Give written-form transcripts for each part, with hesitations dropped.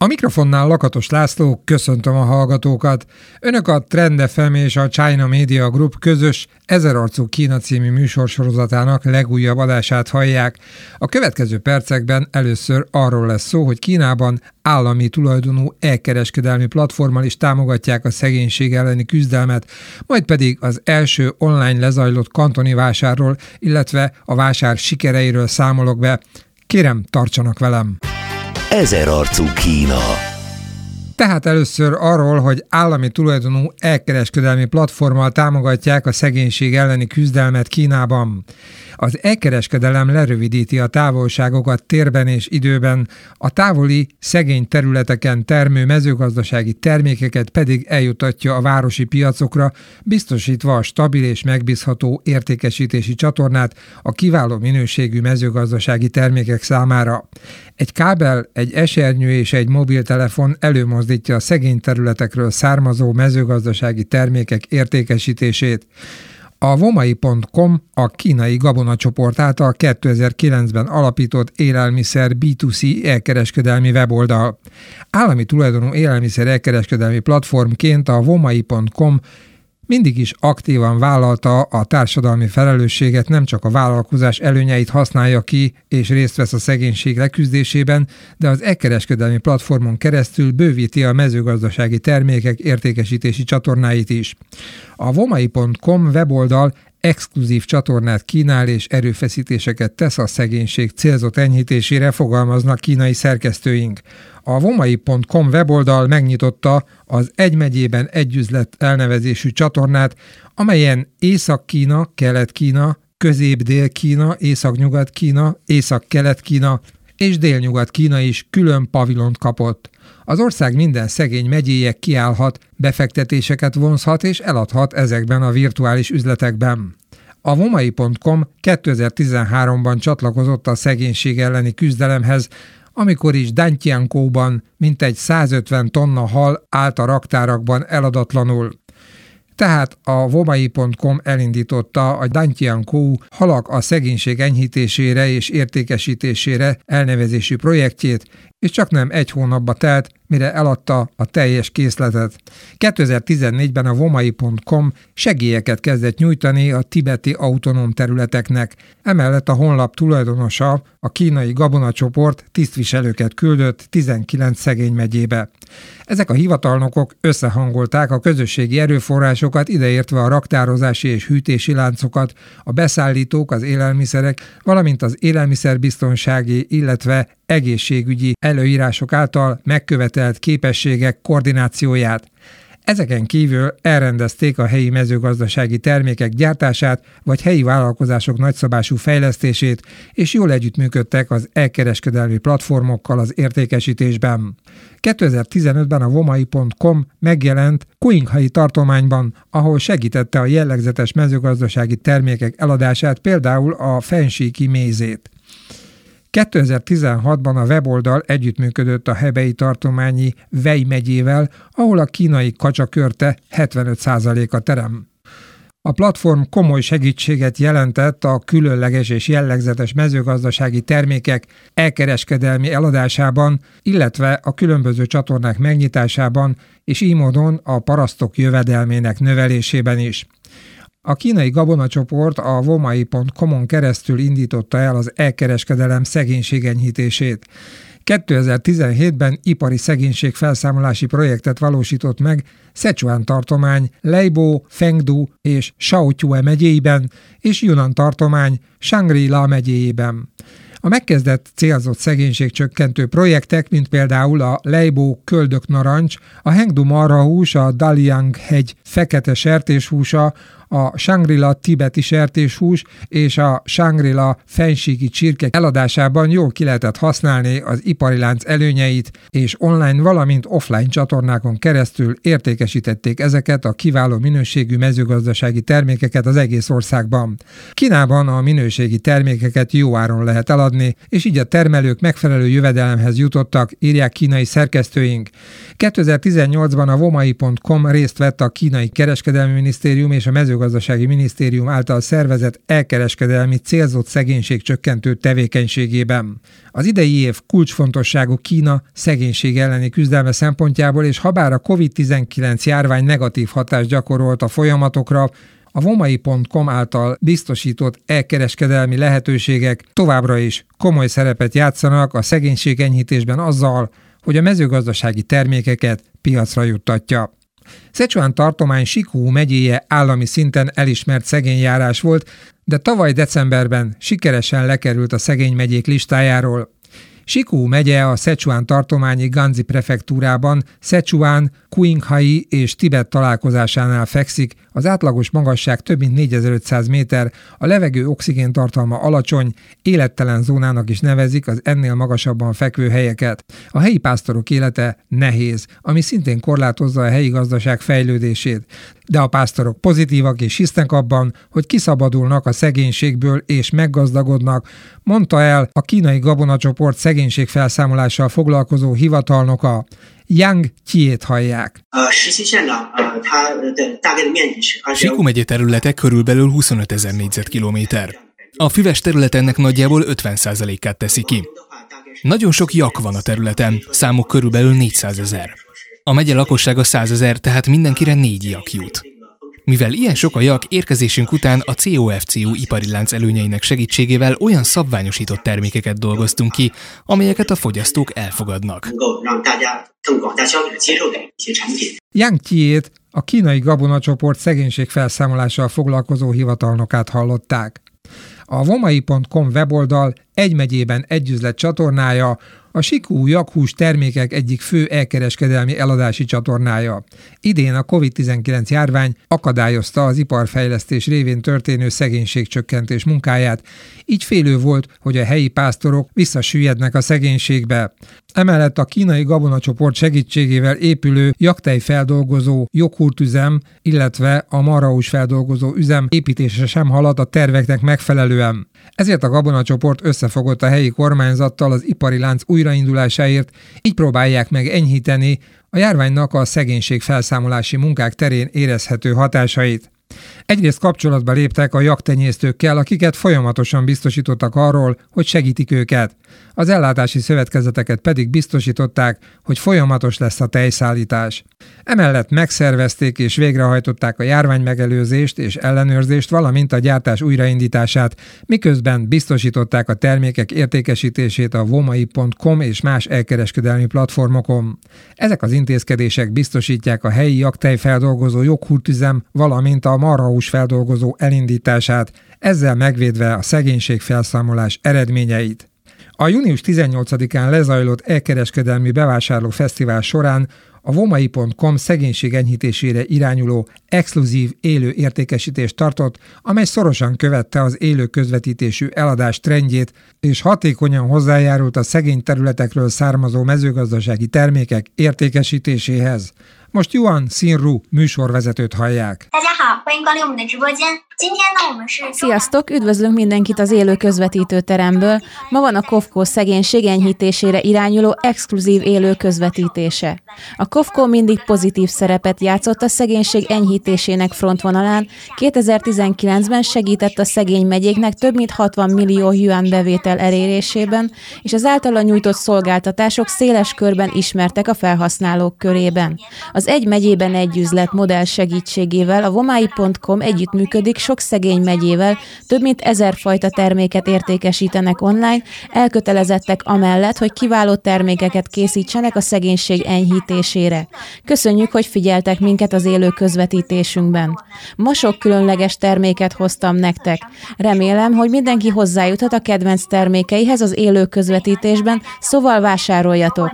A mikrofonnál Lakatos László, köszöntöm a hallgatókat. Önök a Trend FM és a China Media Group közös Ezerarcú Kína című műsorsorozatának legújabb adását hallják. A következő percekben először arról lesz szó, hogy Kínában állami tulajdonú elkereskedelmi platformmal is támogatják a szegénység elleni küzdelmet, majd pedig az első online lezajlott kantoni vásárról, illetve a vásár sikereiről számolok be. Kérem, tartsanak velem! Ezerarcú Kína. Tehát először arról, hogy állami tulajdonú elkereskedelmi platformmal támogatják a szegénység elleni küzdelmet Kínában. Az elkereskedelem lerövidíti a távolságokat térben és időben, a távoli, szegény területeken termő mezőgazdasági termékeket pedig eljutatja a városi piacokra, biztosítva a stabil és megbízható értékesítési csatornát a kiváló minőségű mezőgazdasági termékek számára. Egy kábel, egy esernyő és egy mobiltelefon előmozdítja a szegény területekről származó mezőgazdasági termékek értékesítését. A Womai.com a kínai gabonacsoport által 2009-ben alapított élelmiszer B2C elkereskedelmi weboldal. Állami tulajdonú élelmiszer elkereskedelmi platformként a Womai.com mindig is aktívan vállalta a társadalmi felelősséget, nem csak a vállalkozás előnyeit használja ki és részt vesz a szegénység leküzdésében, de az e-kereskedelmi platformon keresztül bővíti a mezőgazdasági termékek értékesítési csatornáit is. A Womai.com weboldal exkluzív csatornát kínál és erőfeszítéseket tesz a szegénység célzott enyhítésére, fogalmaznak kínai szerkesztőink. A Womai.com weboldal megnyitotta az Egy megyében egy üzlet elnevezésű csatornát, amelyen Észak-Kína, Kelet-Kína, Közép-Dél-Kína, Észak-Nyugat-Kína, Észak-Kelet-Kína és Dél-Nyugat-Kína is külön pavilont kapott. Az ország minden szegény megyéje kiállhat, befektetéseket vonzhat és eladhat ezekben a virtuális üzletekben. A Womai.com 2013-ban csatlakozott a szegénység elleni küzdelemhez, amikor is Dantiankóban mintegy 150 tonna hal állt a raktárakban eladatlanul. Tehát a Womai.com elindította a Dantiankó halak a szegénység enyhítésére és értékesítésére elnevezésű projektjét, és csaknem egy hónapba telt, mire eladta a teljes készletet. 2014-ben a Womai.com segélyeket kezdett nyújtani a tibeti autonóm területeknek. Emellett a honlap tulajdonosa, a kínai gabonacsoport tisztviselőket küldött 19 szegény megyébe. Ezek a hivatalnokok összehangolták a közösségi erőforrásokat, ideértve a raktározási és hűtési láncokat, a beszállítók, az élelmiszerek, valamint az élelmiszerbiztonsági, illetve egészségügyi előírások által megkövetelt képességek koordinációját. Ezeken kívül elrendezték a helyi mezőgazdasági termékek gyártását, vagy helyi vállalkozások nagyszabású fejlesztését, és jól együttműködtek az elkereskedelmi platformokkal az értékesítésben. 2015-ben a Womai.com megjelent Qinghai tartományban, ahol segítette a jellegzetes mezőgazdasági termékek eladását, például a fensíki mézét. 2016-ban a weboldal együttműködött a hebei tartományi Wei megyével, ahol a kínai kacsakörte 75%-a terem. A platform komoly segítséget jelentett a különleges és jellegzetes mezőgazdasági termékek elkereskedelmi eladásában, illetve a különböző csatornák megnyitásában, és így módon a parasztok jövedelmének növelésében is. A kínai gabonacsoport a Womai.com-on keresztül indította el az elkereskedelem szegénységenyhítését. 2017-ben ipari szegénység felszámolási projektet valósított meg Szechuan tartomány Leibo, Fengdu és Shaotyue megyéiben és Yunnan tartomány Shangri-La megyéjében. A megkezdett célzott szegénységcsökkentő projektek, mint például a Leibo köldök narancs, a Hengdu marhahús, a Daliang hegy fekete sertéshúsa, a Shangri-La tibeti sertéshús és a Shangri-La fensíki csirke eladásában jól ki lehetett használni az ipari lánc előnyeit, és online, valamint offline csatornákon keresztül értékesítették ezeket a kiváló minőségű mezőgazdasági termékeket az egész országban. Kínában a minőségi termékeket jó áron lehet eladni, és így a termelők megfelelő jövedelemhez jutottak, írják kínai szerkesztőink. 2018-ban a Womai.com részt vett a kínai kereskedelmi minisztérium és a mezőgazdasági mezőgazdasági minisztérium által szervezett elkereskedelmi célzott szegénységcsökkentő tevékenységében. Az idei év kulcsfontosságú Kína szegénység elleni küzdelme szempontjából, és habár a COVID-19 járvány negatív hatást gyakorolt a folyamatokra, a vomai.com által biztosított elkereskedelmi lehetőségek továbbra is komoly szerepet játszanak a szegénység enyhítésben azzal, hogy a mezőgazdasági termékeket piacra juttatja. Szechuan tartomány Sikú megyéje állami szinten elismert szegényjárás volt, de tavaly decemberben sikeresen lekerült a szegény megyék listájáról. Sikú megye a Szechuan tartományi Ganzi prefektúrában, Szechuan, Qinghai és Tibet találkozásánál fekszik, az átlagos magasság több mint 4500 méter, a levegő oxigéntartalma alacsony, élettelen zónának is nevezik az ennél magasabban fekvő helyeket. A helyi pásztorok élete nehéz, ami szintén korlátozza a helyi gazdaság fejlődését. De a pásztorok pozitívak és hisznek abban, hogy kiszabadulnak a szegénységből és meggazdagodnak, mondta el a kínai gabonacsoport szegénységfelszámolással foglalkozó hivatalnoka. Yang Qiét hallják. Sikú megye területe körülbelül 25 000 négyzetkilométer. A füves terület ennek nagyjából 50%-át teszi ki. Nagyon sok jak van a területen, számuk körülbelül 400 000. A megye lakossága 100 000, tehát mindenkire 4 jak jut. Mivel ilyen sok a jak, érkezésünk után a COFCU ipari lánc előnyeinek segítségével olyan szabványosított termékeket dolgoztunk ki, amelyeket a fogyasztók elfogadnak. Yang Qiét, a kínai gabonacsoport szegénységfelszámolással foglalkozó hivatalnokát hallották. A vomai.com weboldal egy megyében egy üzlet csatornája, a Sikú jakhús termékek egyik fő elkereskedelmi eladási csatornája. Idén a COVID-19 járvány akadályozta az iparfejlesztés révén történő szegénységcsökkentés munkáját, így félő volt, hogy a helyi pásztorok visszasüllyednek a szegénységbe. Emellett a kínai gabonacsoport segítségével épülő jaktejfeldolgozó joghurtüzem, illetve a marhahús feldolgozó üzem építése sem haladt a terveknek megfelelően. Ezért a gabonacsoport összefogott a helyi kormányzattal az ipari lánc újraindulásáért, így próbálják meg enyhíteni a járványnak a szegénységfelszámolási munkák terén érezhető hatásait. Egyrészt kapcsolatba léptek a jaktenyésztőkkel, akiket folyamatosan biztosítottak arról, hogy segítik őket. Az ellátási szövetkezeteket pedig biztosították, hogy folyamatos lesz a tejszállítás. Emellett megszervezték és végrehajtották a járványmegelőzést és ellenőrzést, valamint a gyártás újraindítását, miközben biztosították a termékek értékesítését a vomai.com és más elkereskedelmi platformokon. Ezek az intézkedések biztosítják a helyi jaktejfeldolgozó joghurtüzem, valamint a marhahús feldolgozó elindítását, ezzel megvédve a szegénységfelszámolás eredményeit. A június 18-án lezajlott elkereskedelmi bevásárló fesztivál során a vomai.com szegénység enyhítésére irányuló exkluzív élő értékesítést tartott, amely szorosan követte az élő közvetítésű eladás trendjét, és hatékonyan hozzájárult a szegény területekről származó mezőgazdasági termékek értékesítéséhez. Most Yuan Xinru műsorvezetőt hallják. Sziasztok, üdvözlünk mindenkit az élő közvetítő teremből. Ma van a KOFKO szegénység enyhítésére irányuló exkluzív élő közvetítése. A KOFKO mindig pozitív szerepet játszott a szegénység enyhítésének frontvonalán. 2019-ben segített a szegény megyéknek több mint 60 millió yuan bevétel elérésében, és az általa nyújtott szolgáltatások széles körben ismertek a felhasználók körében. Az egy megyében egy üzlet modell segítségével a vomai.com együttműködik sok szegény megyével, több mint 1000 fajta terméket értékesítenek online, elkötelezettek amellett, hogy kiváló termékeket készítsenek a szegénység enyhítésére. Köszönjük, hogy figyeltek minket az élő közvetítésünkben. Ma sok különleges terméket hoztam nektek. Remélem, hogy mindenki hozzájuthat a kedvenc termékeihez az élő közvetítésben, szóval vásároljatok!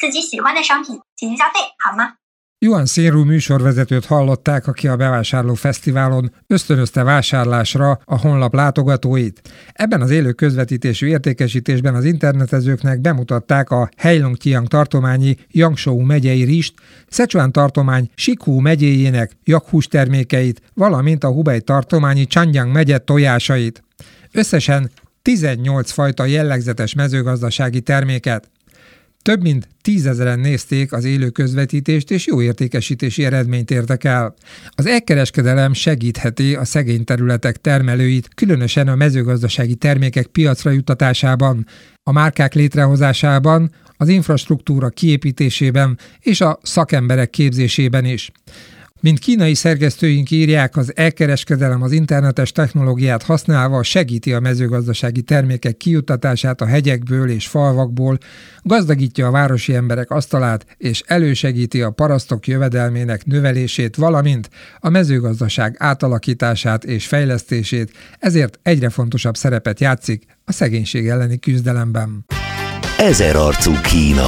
Yuan Xinru műsorvezetőt hallották, aki a bevásárló fesztiválon ösztönözte vásárlásra a honlap látogatóit. Ebben az élő közvetítésű értékesítésben az internetezőknek bemutatták a Heilongjiang tartományi Yangshuo megyei rizst, Szechuan tartomány Sikú megyéjének jakhús termékeit, valamint a Hubei tartományi Zhanjiang megye tojásait. Összesen 18 fajta jellegzetes mezőgazdasági terméket. Több mint 10 000-en nézték az élő közvetítést, és jó értékesítési eredményt értek el. Az e-kereskedelem segítheti a szegény területek termelőit, különösen a mezőgazdasági termékek piacra juttatásában, a márkák létrehozásában, az infrastruktúra kiépítésében és a szakemberek képzésében is. Mint kínai szerkesztőink írják, az e-kereskedelem az internetes technológiát használva segíti a mezőgazdasági termékek kijuttatását a hegyekből és falvakból, gazdagítja a városi emberek asztalát és elősegíti a parasztok jövedelmének növelését, valamint a mezőgazdaság átalakítását és fejlesztését, ezért egyre fontosabb szerepet játszik a szegénység elleni küzdelemben. Ezerarcú Kína.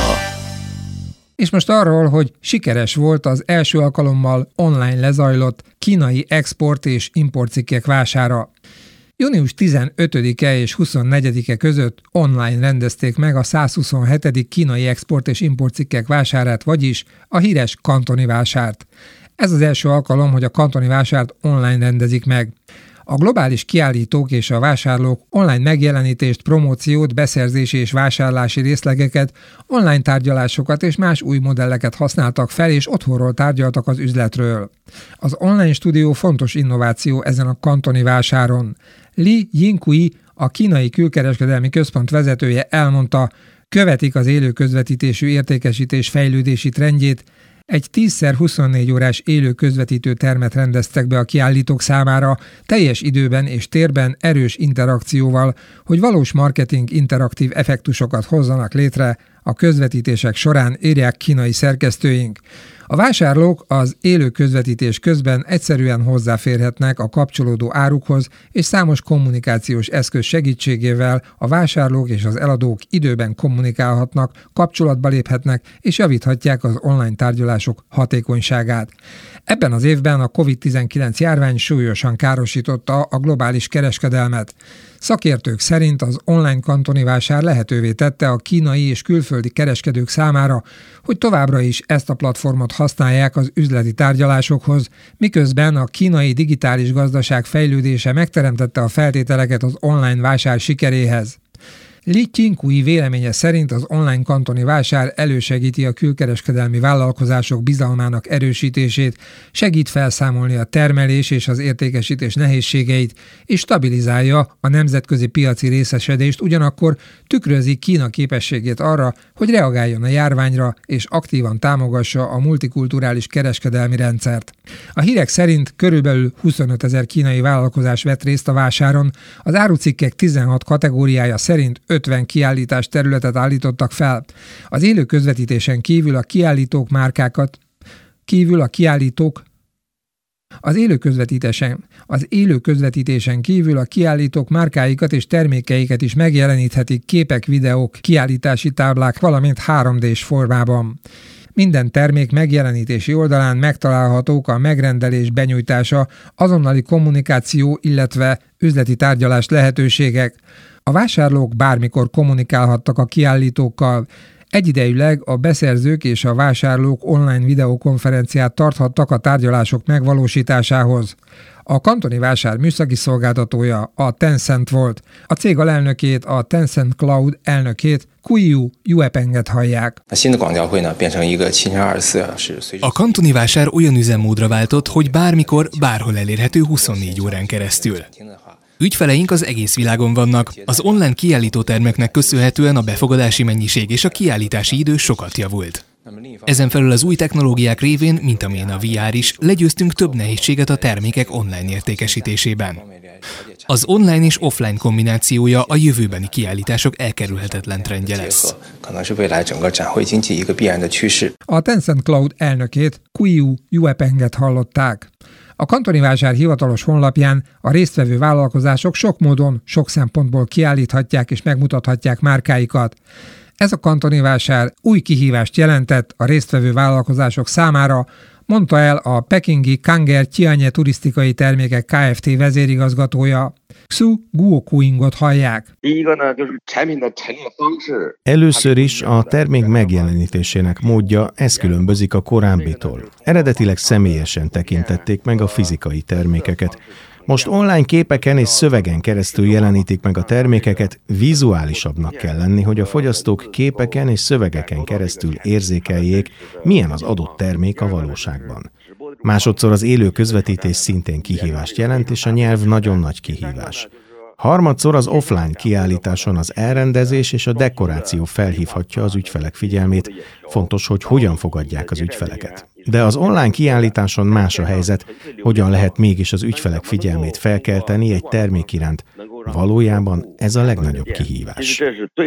És most arról, hogy sikeres volt az első alkalommal online lezajlott kínai export és importcikkek vására. Június 15-e és 24-e között online rendezték meg a 127. kínai export és importcikkek vásárát, vagyis a híres kantoni vásárt. Ez az első alkalom, hogy a kantoni vásárt online rendezik meg. A globális kiállítók és a vásárlók online megjelenítést, promóciót, beszerzési és vásárlási részlegeket, online tárgyalásokat és más új modelleket használtak fel, és otthonról tárgyaltak az üzletről. Az online stúdió fontos innováció ezen a kantoni vásáron. Li Yinghui, a kínai külkereskedelmi központ vezetője elmondta, követik az élő közvetítésű értékesítés fejlődési trendjét, egy 10x24 órás élő közvetítő termet rendeztek be a kiállítók számára, teljes időben és térben erős interakcióval, hogy valós marketing interaktív effektusokat hozzanak létre a közvetítések során, írják kínai szerkesztőink. A vásárlók az élő közvetítés közben egyszerűen hozzáférhetnek a kapcsolódó árukhoz, és számos kommunikációs eszköz segítségével a vásárlók és az eladók időben kommunikálhatnak, kapcsolatba léphetnek és javíthatják az online tárgyalások hatékonyságát. Ebben az évben a COVID-19 járvány súlyosan károsította a globális kereskedelmet. Szakértők szerint az online kantoni vásár lehetővé tette a kínai és külföldi kereskedők számára, hogy továbbra is ezt a platformot használják az üzleti tárgyalásokhoz, miközben a kínai digitális gazdaság fejlődése megteremtette a feltételeket az online vásár sikeréhez. Li Yinghui véleménye szerint az online kantoni vásár elősegíti a külkereskedelmi vállalkozások bizalmának erősítését, segít felszámolni a termelés és az értékesítés nehézségeit, és stabilizálja a nemzetközi piaci részesedést, ugyanakkor tükrözi Kína képességét arra, hogy reagáljon a járványra és aktívan támogassa a multikulturális kereskedelmi rendszert. A hírek szerint körülbelül 25 000 kínai vállalkozás vett részt a vásáron, az árucikkek 16 kategóriája szerint 50 kiállítás területet állítottak fel. Az élő közvetítésen kívül Az élő közvetítésen kívül a kiállítók márkáikat és termékeiket is megjeleníthetik képek, videók, kiállítási táblák, valamint 3D-s formában. Minden termék megjelenítési oldalán megtalálhatók a megrendelés benyújtása, azonnali kommunikáció, illetve üzleti tárgyalás lehetőségek. A vásárlók bármikor kommunikálhattak a kiállítókkal. Egyidejűleg a beszerzők és a vásárlók online videokonferenciát tarthattak a tárgyalások megvalósításához. A kantoni vásár műszaki szolgáltatója a Tencent volt. A cég alelnökét, a Tencent Cloud elnökét, Qiyu Yuepenget hallják. A kantoni vásár olyan üzemmódra váltott, hogy bármikor, bárhol elérhető 24 órán keresztül. Ügyfeleink az egész világon vannak. Az online kiállítótermeknek köszönhetően a befogadási mennyiség és a kiállítási idő sokat javult. Ezen felül az új technológiák révén, mint amilyen a VR is, legyőztünk több nehézséget a termékek online értékesítésében. Az online és offline kombinációja a jövőbeni kiállítások elkerülhetetlen trendje lesz. A Tencent Cloud elnökét, Qiyu Yuepenget hallották. A kantoni vásár hivatalos honlapján a résztvevő vállalkozások sok módon, sok szempontból kiállíthatják és megmutathatják márkáikat. Ez a kantoni vásár új kihívást jelentett a résztvevő vállalkozások számára, mondta el a pekingi Kanger Tianye turisztikai termékek Kft. Vezérigazgatója. Xu Guokuingot hallják. Először is a termék megjelenítésének módja, ez különbözik a korábbitól. Eredetileg személyesen tekintették meg a fizikai termékeket. Most online képeken és szövegen keresztül jelenítik meg a termékeket, vizuálisabbnak kell lenni, hogy a fogyasztók képeken és szövegeken keresztül érzékeljék, milyen az adott termék a valóságban. Másodszor az élő közvetítés szintén kihívást jelent, és a nyelv nagyon nagy kihívás. Harmadszor az offline kiállításon az elrendezés és a dekoráció felhívhatja az ügyfelek figyelmét. Fontos, hogy hogyan fogadják az ügyfeleket. De az online kiállításon más a helyzet, hogyan lehet mégis az ügyfelek figyelmét felkelteni egy termék iránt. Valójában ez a legnagyobb kihívás.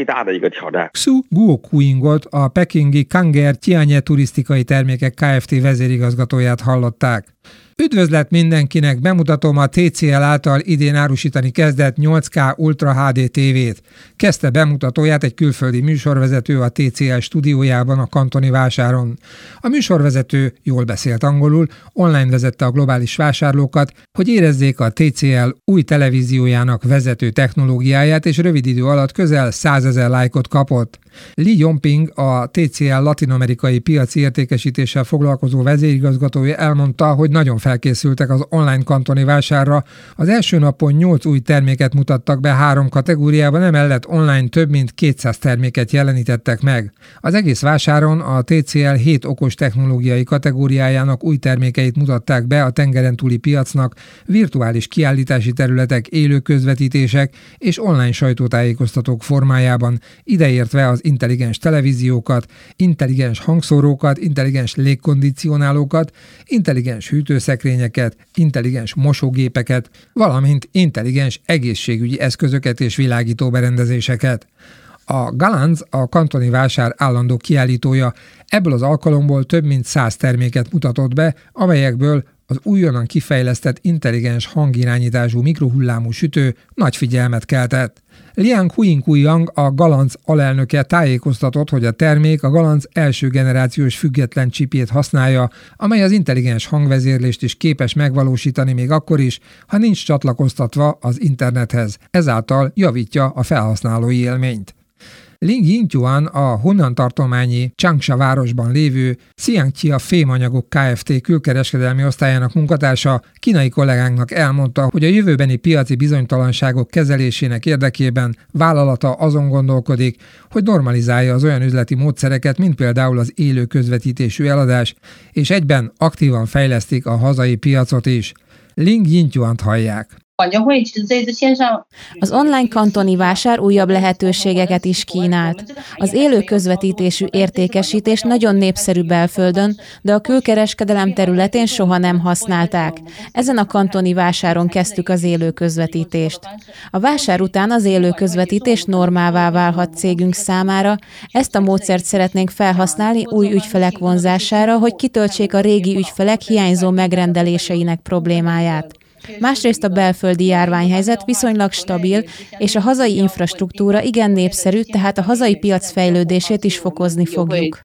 Xu Guoquingot, a pekingi Kanger Tianye turisztikai termékek Kft. Vezérigazgatóját hallották. Üdvözlet mindenkinek, bemutatom a TCL által idén árusítani kezdett 8K Ultra HD TV-t. Kezdte bemutatóját egy külföldi műsorvezető a TCL stúdiójában a Kantoni vásáron. A műsorvezető jól beszélt angolul, online vezette a globális vásárlókat, hogy érezzék a TCL új televíziójának vezető technológiáját, és rövid idő alatt közel 100 000 lájkot kapott. Li Yongping, a TCL latin-amerikai piaci értékesítéssel foglalkozó vezérigazgatója elmondta, hogy nagyon felkészültek az online kantoni vásárra. Az első napon 8 új terméket mutattak be 3 kategóriában, emellett online több mint 200 terméket jelenítettek meg. Az egész vásáron a TCL 7 okos technológiai kategóriájának új termékeit mutatták be a tengeren túli piacnak, virtuális kiállítási területek, élő közvetítések és online sajtótájékoztatók formájában, ideértve az intelligens televíziókat, intelligens hangszórókat, intelligens légkondicionálókat, intelligens hűtőszekrényeket, intelligens mosógépeket, valamint intelligens egészségügyi eszközöket és világítóberendezéseket. A Galanz, a kantoni vásár állandó kiállítója, ebből az alkalomból több mint 100 terméket mutatott be, amelyekből az újonnan kifejlesztett intelligens hangirányítású mikrohullámú sütő nagy figyelmet keltett. Liang Huinkuyang, a Galanz alelnöke tájékoztatott, hogy a termék a Galanz első generációs független csipjét használja, amely az intelligens hangvezérlést is képes megvalósítani még akkor is, ha nincs csatlakoztatva az internethez, ezáltal javítja a felhasználói élményt. Ling Yingtuan, a Hunan tartományi Changsha városban lévő Xiangxia Fémanyagok Kft. Külkereskedelmi osztályának munkatársa kínai kollégánknak elmondta, hogy a jövőbeni piaci bizonytalanságok kezelésének érdekében vállalata azon gondolkodik, hogy normalizálja az olyan üzleti módszereket, mint például az élő közvetítésű eladás, és egyben aktívan fejlesztik a hazai piacot is. Ling Yingtuant hallják. Az online kantoni vásár újabb lehetőségeket is kínált. Az élő közvetítésű értékesítés nagyon népszerű belföldön, de a külkereskedelem területén soha nem használták. Ezen a kantoni vásáron kezdtük az élő közvetítést. A vásár után az élő közvetítés normává válhat cégünk számára. Ezt a módszert szeretnénk felhasználni új ügyfelek vonzására, hogy kitöltsék a régi ügyfelek hiányzó megrendeléseinek problémáját. Másrészt a belföldi járványhelyzet viszonylag stabil, és a hazai infrastruktúra igen népszerű, tehát a hazai piac fejlődését is fokozni fogjuk.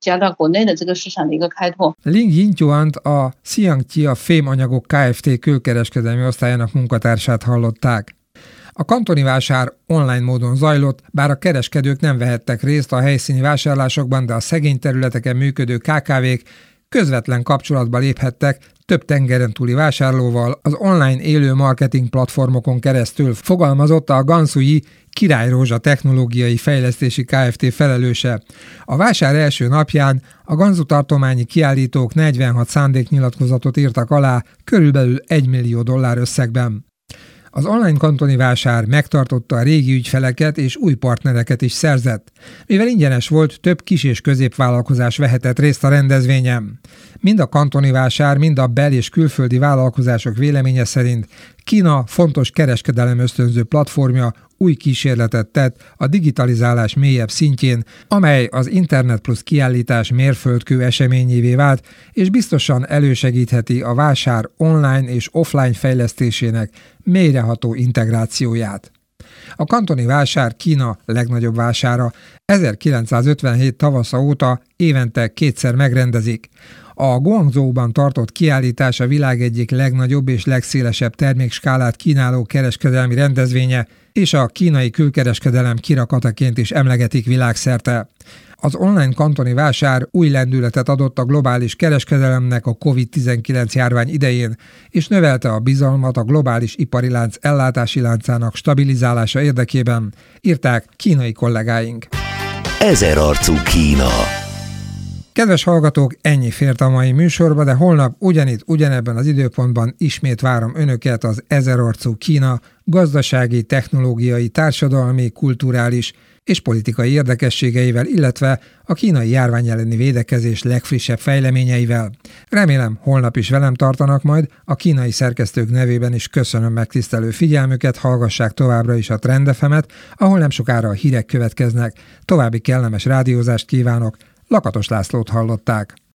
Ling Yingtuant, a Xiangxia Fémanyagok Kft. Külkereskedelmi osztályának munkatársát hallották. A kantoni vásár online módon zajlott, bár a kereskedők nem vehettek részt a helyszíni vásárlásokban, de a szegény területeken működő KKV-k közvetlen kapcsolatba léphettek több tengeren túli vásárlóval az online élő marketing platformokon keresztül, fogalmazott a Gansui Királyrózsa technológiai fejlesztési Kft. Felelőse. A vásár első napján a Gansu tartományi kiállítók 46 szándéknyilatkozatot írtak alá, körülbelül $1 millió összegben. Az online kantoni vásár megtartotta a régi ügyfeleket és új partnereket is szerzett. Mivel ingyenes volt, több kis- és középvállalkozás vehetett részt a rendezvényen. Mind a kantoni vásár, mind a bel- és külföldi vállalkozások véleménye szerint Kína fontos kereskedelem ösztönző platformja új kísérletet tett a digitalizálás mélyebb szintjén, amely az Internet plusz kiállítás mérföldkő eseményévé vált, és biztosan elősegítheti a vásár online és offline fejlesztésének mélyreható integrációját. A kantoni vásár Kína legnagyobb vására, 1957 tavasza óta évente 2-szer megrendezik. A Guangzhouban tartott kiállítás a világ egyik legnagyobb és legszélesebb termékskálát kínáló kereskedelmi rendezvénye, és a kínai külkereskedelem kirakataként is emlegetik világszerte. Az online kantoni vásár új lendületet adott a globális kereskedelemnek a COVID-19 járvány idején, és növelte a bizalmat a globális ipari lánc ellátási láncának stabilizálása érdekében, írták kínai kollégáink. Ezerarcú Kína. Kedves hallgatók, ennyi fért a mai műsorba, de holnap ugyanitt, ugyanebben az időpontban ismét várom önöket az Ezerarcú Kína gazdasági, technológiai, társadalmi, kulturális és politikai érdekességeivel, illetve a kínai járvány elleni védekezés legfrissebb fejleményeivel. Remélem, holnap is velem tartanak majd, a kínai szerkesztők nevében is köszönöm megtisztelő figyelmüket, hallgassák továbbra is a Trend FM-et, ahol nem sokára a hírek következnek. További kellemes rádiózást kívánok, Lakatos Lászlót hallották.